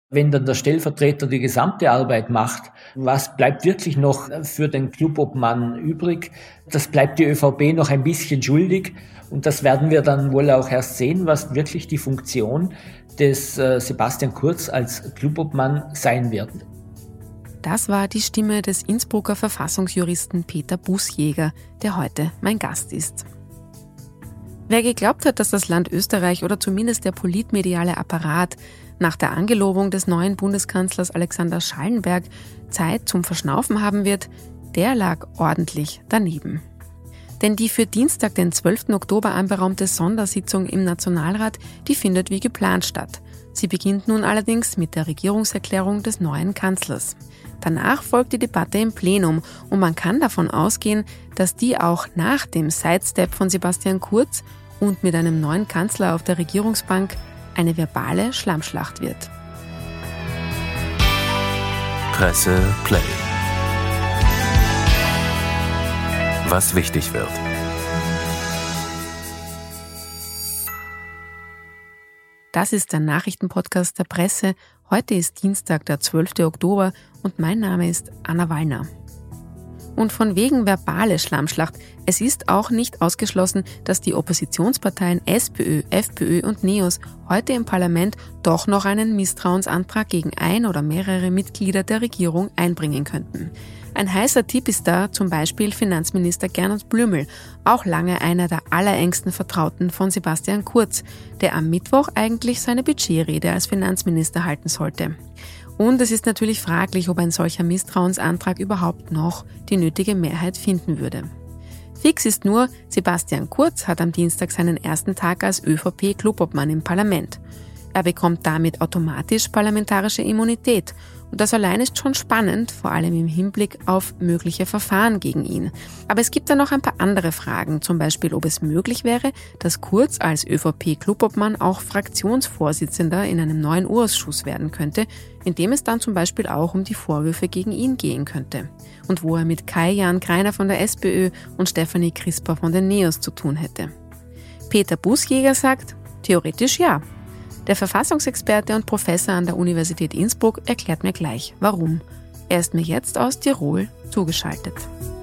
Wenn dann der Stellvertreter die gesamte Arbeit macht, was bleibt wirklich noch für den Clubobmann übrig? Das bleibt die ÖVP noch ein bisschen schuldig. Und das werden wir dann wohl auch erst sehen, was wirklich die Funktion des Sebastian Kurz als Clubobmann sein wird. Das war die Stimme des Innsbrucker Verfassungsjuristen Peter Busjäger, der heute mein Gast ist. Wer geglaubt hat, dass das Land Österreich oder zumindest der politmediale Apparat nach der Angelobung des neuen Bundeskanzlers Alexander Schallenberg Zeit zum Verschnaufen haben wird, der lag ordentlich daneben. Denn die für Dienstag, den 12. Oktober anberaumte Sondersitzung im Nationalrat, die findet wie geplant statt. Sie beginnt nun allerdings mit der Regierungserklärung des neuen Kanzlers. Danach folgt die Debatte im Plenum und man kann davon ausgehen, dass die auch nach dem Sidestep von Sebastian Kurz und mit einem neuen Kanzler auf der Regierungsbank eine verbale Schlammschlacht wird. Presse Play. Was wichtig wird. Das ist der Nachrichtenpodcast der Presse. Heute ist Dienstag, der 12. Oktober und mein Name ist Anna Wallner. Und von wegen verbale Schlammschlacht. Es ist auch nicht ausgeschlossen, dass die Oppositionsparteien SPÖ, FPÖ und NEOS heute im Parlament doch noch einen Misstrauensantrag gegen ein oder mehrere Mitglieder der Regierung einbringen könnten. Ein heißer Tipp ist da zum Beispiel Finanzminister Gernot Blümel, auch lange einer der allerengsten Vertrauten von Sebastian Kurz, der am Mittwoch eigentlich seine Budgetrede als Finanzminister halten sollte. Und es ist natürlich fraglich, ob ein solcher Misstrauensantrag überhaupt noch die nötige Mehrheit finden würde. Fix ist nur, Sebastian Kurz hat am Dienstag seinen ersten Tag als ÖVP-Clubobmann im Parlament. Er bekommt damit automatisch parlamentarische Immunität. Und das allein ist schon spannend, vor allem im Hinblick auf mögliche Verfahren gegen ihn. Aber es gibt da noch ein paar andere Fragen, zum Beispiel, ob es möglich wäre, dass Kurz als ÖVP-Clubobmann auch Fraktionsvorsitzender in einem neuen Ausschuss werden könnte, in dem es dann zum Beispiel auch um die Vorwürfe gegen ihn gehen könnte. Und wo er mit Kai-Jan Greiner von der SPÖ und Stefanie Crisper von den NEOS zu tun hätte. Peter Busjäger sagt, theoretisch ja. Der Verfassungsexperte und Professor an der Universität Innsbruck erklärt mir gleich, warum. Er ist mir jetzt aus Tirol zugeschaltet.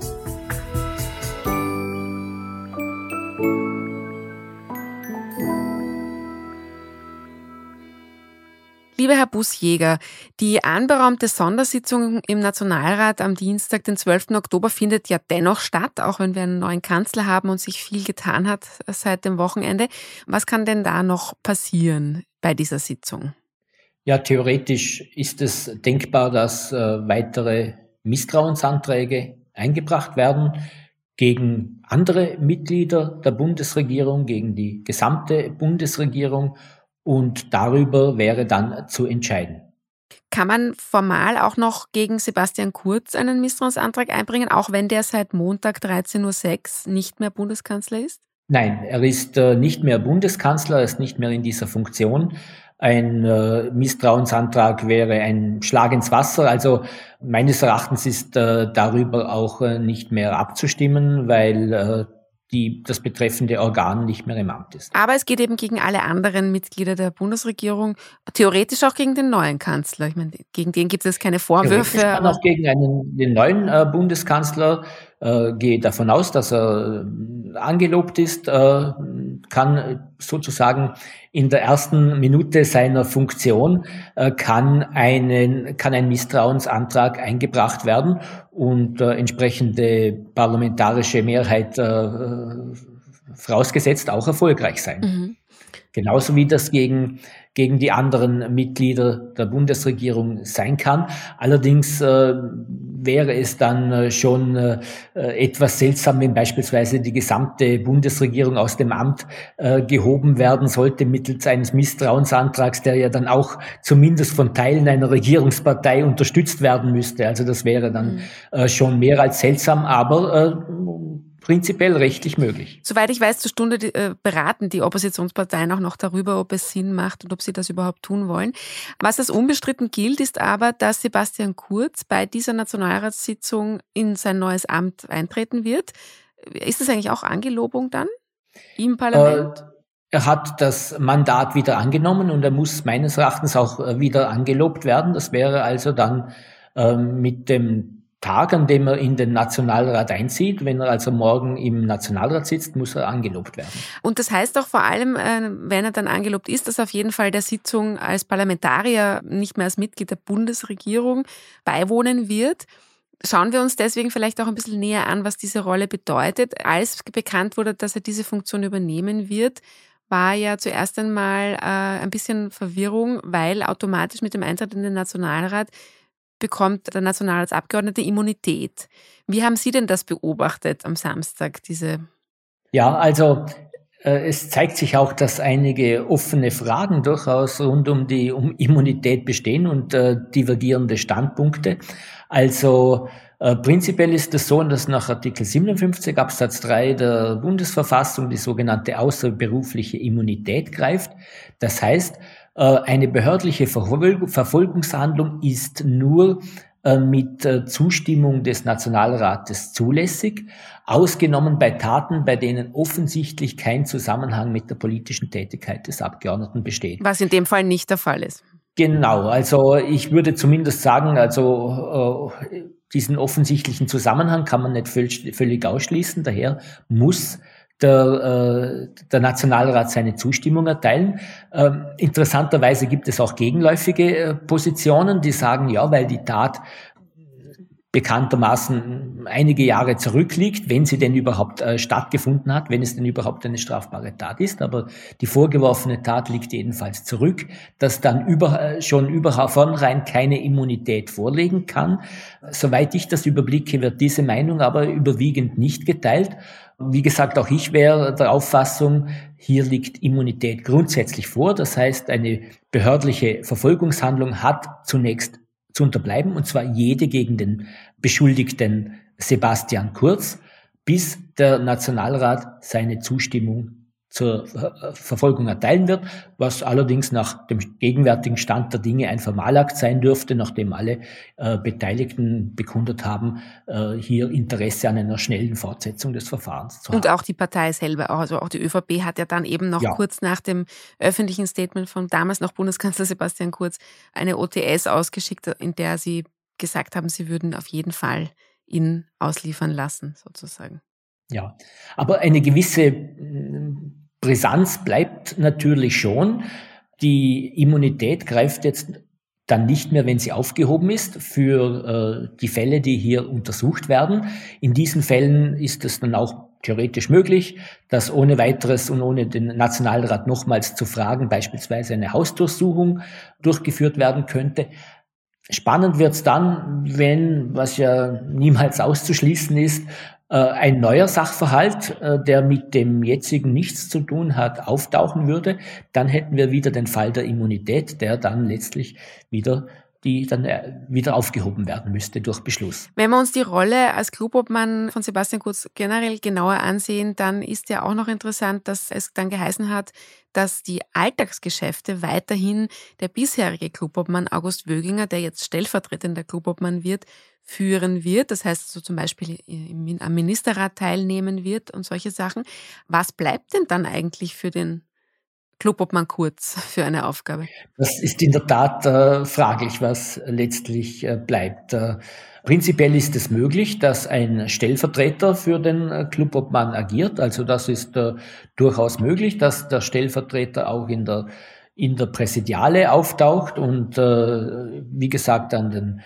Lieber Herr Busjäger, die anberaumte Sondersitzung im Nationalrat am Dienstag, den 12. Oktober, findet ja dennoch statt, auch wenn wir einen neuen Kanzler haben und sich viel getan hat seit dem Wochenende. Was kann denn da noch passieren bei dieser Sitzung? Ja, theoretisch ist es denkbar, dass weitere Misstrauensanträge eingebracht werden gegen andere Mitglieder der Bundesregierung, gegen die gesamte Bundesregierung. Und darüber wäre dann zu entscheiden. Kann man formal auch noch gegen Sebastian Kurz einen Misstrauensantrag einbringen, auch wenn der seit Montag 13.06 Uhr nicht mehr Bundeskanzler ist? Nein, er ist nicht mehr Bundeskanzler, er ist nicht mehr in dieser Funktion. Ein Misstrauensantrag wäre ein Schlag ins Wasser. Also meines Erachtens ist darüber auch nicht mehr abzustimmen, weil das betreffende Organ nicht mehr im Amt ist. Aber es geht eben gegen alle anderen Mitglieder der Bundesregierung, theoretisch auch gegen den neuen Kanzler. Ich meine, gegen den gibt es keine Vorwürfe. Theoretisch kann auch gegen den neuen Bundeskanzler, gehe davon aus, dass er angelobt ist, kann sozusagen in der ersten Minute seiner Funktion kann ein Misstrauensantrag eingebracht werden und entsprechende parlamentarische Mehrheit vorausgesetzt auch erfolgreich sein. Mhm. Genauso wie das gegen die anderen Mitglieder der Bundesregierung sein kann. Allerdings wäre es dann schon etwas seltsam, wenn beispielsweise die gesamte Bundesregierung aus dem Amt gehoben werden sollte mittels eines Misstrauensantrags, der ja dann auch zumindest von Teilen einer Regierungspartei unterstützt werden müsste. Also das wäre dann schon mehr als seltsam, aber prinzipiell rechtlich möglich. Soweit ich weiß, zur Stunde beraten die Oppositionsparteien auch noch darüber, ob es Sinn macht und ob sie das überhaupt tun wollen. Was als unbestritten gilt, ist aber, dass Sebastian Kurz bei dieser Nationalratssitzung in sein neues Amt eintreten wird. Ist das eigentlich auch Angelobung dann im Parlament? Er hat das Mandat wieder angenommen und er muss meines Erachtens auch wieder angelobt werden. Das wäre also dann mit dem Tag, an dem er in den Nationalrat einzieht. Wenn er also morgen im Nationalrat sitzt, muss er angelobt werden. Und das heißt auch vor allem, wenn er dann angelobt ist, dass er auf jeden Fall der Sitzung als Parlamentarier, nicht mehr als Mitglied der Bundesregierung, beiwohnen wird. Schauen wir uns deswegen vielleicht auch ein bisschen näher an, was diese Rolle bedeutet. Als bekannt wurde, dass er diese Funktion übernehmen wird, war ja zuerst einmal ein bisschen Verwirrung, weil automatisch mit dem Eintritt in den Nationalrat bekommt der Nationalratsabgeordnete Immunität. Wie haben Sie denn das beobachtet am Samstag, Ja, also es zeigt sich auch, dass einige offene Fragen durchaus rund um die Immunität bestehen und divergierende Standpunkte. Also prinzipiell ist es so, dass nach Artikel 57 Absatz 3 der Bundesverfassung die sogenannte außerberufliche Immunität greift. Das heißt, eine behördliche Verfolgungshandlung ist nur mit Zustimmung des Nationalrates zulässig, ausgenommen bei Taten, bei denen offensichtlich kein Zusammenhang mit der politischen Tätigkeit des Abgeordneten besteht. Was in dem Fall nicht der Fall ist. Genau, also ich würde zumindest sagen, also diesen offensichtlichen Zusammenhang kann man nicht völlig ausschließen, daher muss der Nationalrat seine Zustimmung erteilen. Interessanterweise gibt es auch gegenläufige Positionen, die sagen, ja, weil die Tat bekanntermaßen einige Jahre zurückliegt, wenn sie denn überhaupt stattgefunden hat, wenn es denn überhaupt eine strafbare Tat ist. Aber die vorgeworfene Tat liegt jedenfalls zurück, dass dann schon vornherein keine Immunität vorliegen kann. Soweit ich das überblicke, wird diese Meinung aber überwiegend nicht geteilt. Wie gesagt, auch ich wäre der Auffassung, hier liegt Immunität grundsätzlich vor. Das heißt, eine behördliche Verfolgungshandlung hat zunächst zu unterbleiben, und zwar jede gegen den Beschuldigten Sebastian Kurz, bis der Nationalrat seine Zustimmung zur Verfolgung erteilen wird, was allerdings nach dem gegenwärtigen Stand der Dinge ein Formalakt sein dürfte, nachdem alle Beteiligten bekundet haben, hier Interesse an einer schnellen Fortsetzung des Verfahrens zu haben. Und auch die Partei selber, also auch die ÖVP hat ja dann eben noch kurz nach dem öffentlichen Statement von damals noch Bundeskanzler Sebastian Kurz eine OTS ausgeschickt, in der sie gesagt haben, sie würden auf jeden Fall ihn ausliefern lassen, sozusagen. Ja, aber eine gewisse Brisanz bleibt natürlich schon. Die Immunität greift jetzt dann nicht mehr, wenn sie aufgehoben ist, für die Fälle, die hier untersucht werden. In diesen Fällen ist es dann auch theoretisch möglich, dass ohne weiteres und ohne den Nationalrat nochmals zu fragen, beispielsweise eine Hausdurchsuchung durchgeführt werden könnte. Spannend wird's dann, wenn, was ja niemals auszuschließen ist, ein neuer Sachverhalt, der mit dem jetzigen nichts zu tun hat, auftauchen würde. Dann hätten wir wieder den Fall der Immunität, der dann letztlich wieder aufgehoben werden müsste durch Beschluss. Wenn wir uns die Rolle als Klubobmann von Sebastian Kurz generell genauer ansehen, dann ist ja auch noch interessant, dass es dann geheißen hat, dass die Alltagsgeschäfte weiterhin der bisherige Klubobmann August Wöginger, der jetzt stellvertretender Klubobmann wird, führen wird. Das heißt, so zum Beispiel am Ministerrat teilnehmen wird und solche Sachen. Was bleibt denn dann eigentlich für den Klubobmann Kurz für eine Aufgabe? Das ist in der Tat fraglich, was letztlich bleibt. Prinzipiell ist es möglich, dass ein Stellvertreter für den Klubobmann agiert. Also das ist durchaus möglich, dass der Stellvertreter auch in der Präsidiale auftaucht und wie gesagt an den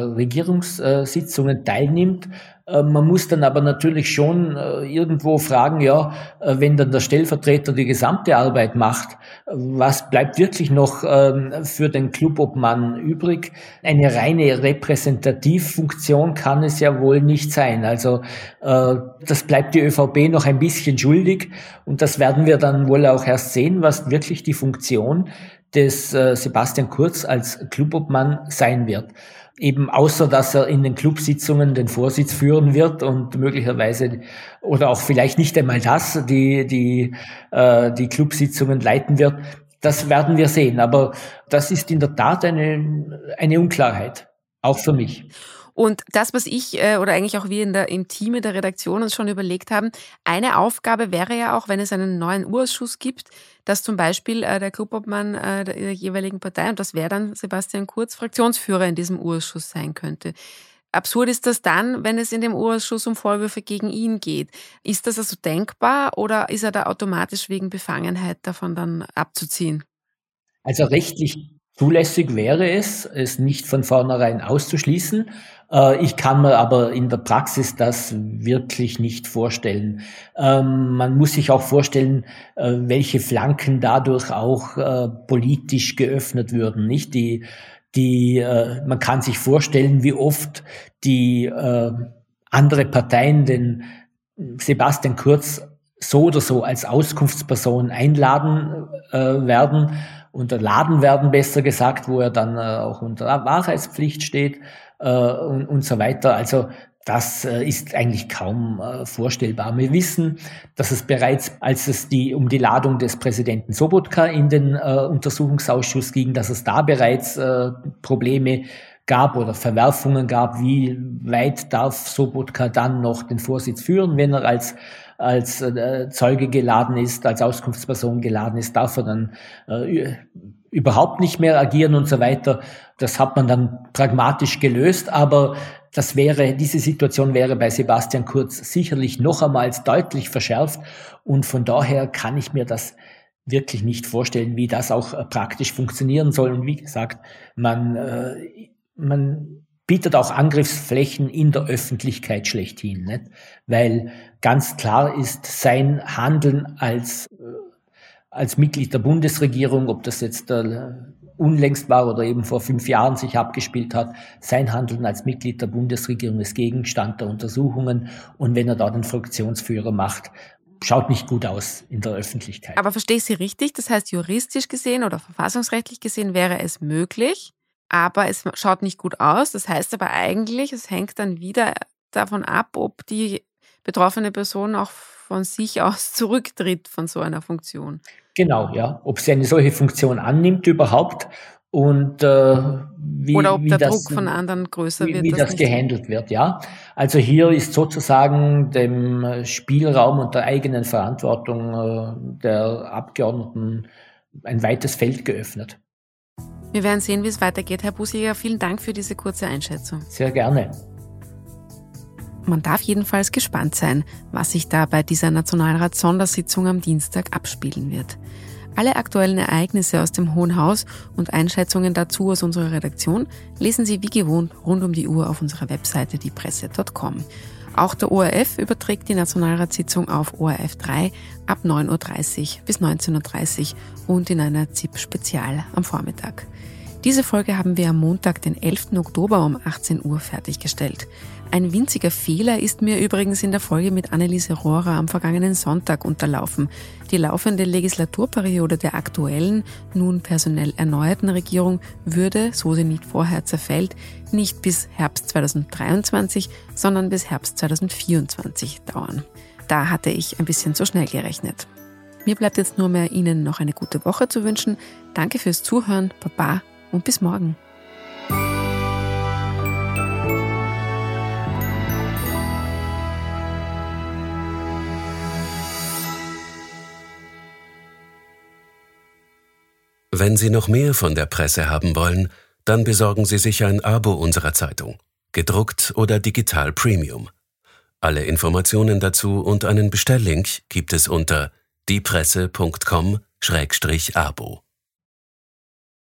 Regierungssitzungen teilnimmt. Man muss dann aber natürlich schon irgendwo fragen, wenn dann der Stellvertreter die gesamte Arbeit macht, was bleibt wirklich noch für den Klubobmann übrig? Eine reine Repräsentativfunktion kann es ja wohl nicht sein. Also das bleibt die ÖVP noch ein bisschen schuldig und das werden wir dann wohl auch erst sehen, was wirklich die Funktion des Sebastian Kurz als Klubobmann sein wird. Eben außer, dass er in den Clubsitzungen den Vorsitz führen wird und möglicherweise oder auch vielleicht nicht einmal das, die Clubsitzungen leiten wird. Das werden wir sehen. Aber das ist in der Tat eine Unklarheit, auch für mich. Und das, was ich oder eigentlich auch wir im Team, in der Redaktion uns schon überlegt haben, eine Aufgabe wäre ja auch, wenn es einen neuen Urausschuss gibt, dass zum Beispiel der Clubobmann der jeweiligen Partei, und das wäre dann Sebastian Kurz, Fraktionsführer in diesem Urausschuss sein könnte. Absurd ist das dann, wenn es in dem Urausschuss um Vorwürfe gegen ihn geht. Ist das also denkbar oder ist er da automatisch wegen Befangenheit davon dann abzuziehen? Also rechtlich zulässig wäre es nicht von vornherein auszuschließen. Ich kann mir aber in der Praxis das wirklich nicht vorstellen. Man muss sich auch vorstellen, welche Flanken dadurch auch politisch geöffnet würden, nicht? Man kann sich vorstellen, wie oft die andere Parteien den Sebastian Kurz so oder so als Auskunftsperson einladen werden, unterladen werden, besser gesagt, wo er dann auch unter Wahrheitspflicht steht und so weiter. Also das ist eigentlich kaum vorstellbar. Wir wissen, dass es bereits, als es um die Ladung des Präsidenten Sobotka in den Untersuchungsausschuss ging, dass es da bereits Probleme gab oder Verwerfungen gab, wie weit darf Sobotka dann noch den Vorsitz führen, wenn er als Zeuge geladen ist, als Auskunftsperson geladen ist, darf er dann überhaupt nicht mehr agieren und so weiter. Das hat man dann pragmatisch gelöst, aber diese Situation wäre bei Sebastian Kurz sicherlich noch einmal deutlich verschärft und von daher kann ich mir das wirklich nicht vorstellen, wie das auch praktisch funktionieren soll. Und wie gesagt, man bietet auch Angriffsflächen in der Öffentlichkeit schlechthin, nicht? Weil ganz klar ist, sein Handeln als Mitglied der Bundesregierung, ob das jetzt unlängst war oder eben vor 5 Jahren sich abgespielt hat, sein Handeln als Mitglied der Bundesregierung ist Gegenstand der Untersuchungen und wenn er da den Fraktionsführer macht, schaut nicht gut aus in der Öffentlichkeit. Aber verstehe ich Sie richtig? Das heißt, juristisch gesehen oder verfassungsrechtlich gesehen wäre es möglich, aber es schaut nicht gut aus. Das heißt aber eigentlich, es hängt dann wieder davon ab, ob die betroffene Person auch von sich aus zurücktritt von so einer Funktion. Genau, ja. Ob sie eine solche Funktion annimmt überhaupt und oder ob der Druck von anderen größer wird. Wie das gehandelt wird, ja. Also hier ist sozusagen dem Spielraum und der eigenen Verantwortung der Abgeordneten ein weites Feld geöffnet. Wir werden sehen, wie es weitergeht. Herr Busjäger, vielen Dank für diese kurze Einschätzung. Sehr gerne. Man darf jedenfalls gespannt sein, was sich da bei dieser Nationalrats-Sondersitzung am Dienstag abspielen wird. Alle aktuellen Ereignisse aus dem Hohen Haus und Einschätzungen dazu aus unserer Redaktion lesen Sie wie gewohnt rund um die Uhr auf unserer Webseite diepresse.com. Auch der ORF überträgt die Nationalratssitzung auf ORF 3 ab 9.30 Uhr bis 19.30 Uhr und in einer ZIP-Spezial am Vormittag. Diese Folge haben wir am Montag, den 11. Oktober um 18 Uhr fertiggestellt. Ein winziger Fehler ist mir übrigens in der Folge mit Anneliese Rohrer am vergangenen Sonntag unterlaufen. Die laufende Legislaturperiode der aktuellen, nun personell erneuerten Regierung würde, so sie nicht vorher zerfällt, nicht bis Herbst 2023, sondern bis Herbst 2024 dauern. Da hatte ich ein bisschen zu schnell gerechnet. Mir bleibt jetzt nur mehr, Ihnen noch eine gute Woche zu wünschen. Danke fürs Zuhören, Baba und bis morgen. Wenn Sie noch mehr von der Presse haben wollen, dann besorgen Sie sich ein Abo unserer Zeitung, gedruckt oder digital Premium. Alle Informationen dazu und einen Bestelllink gibt es unter diepresse.com/abo.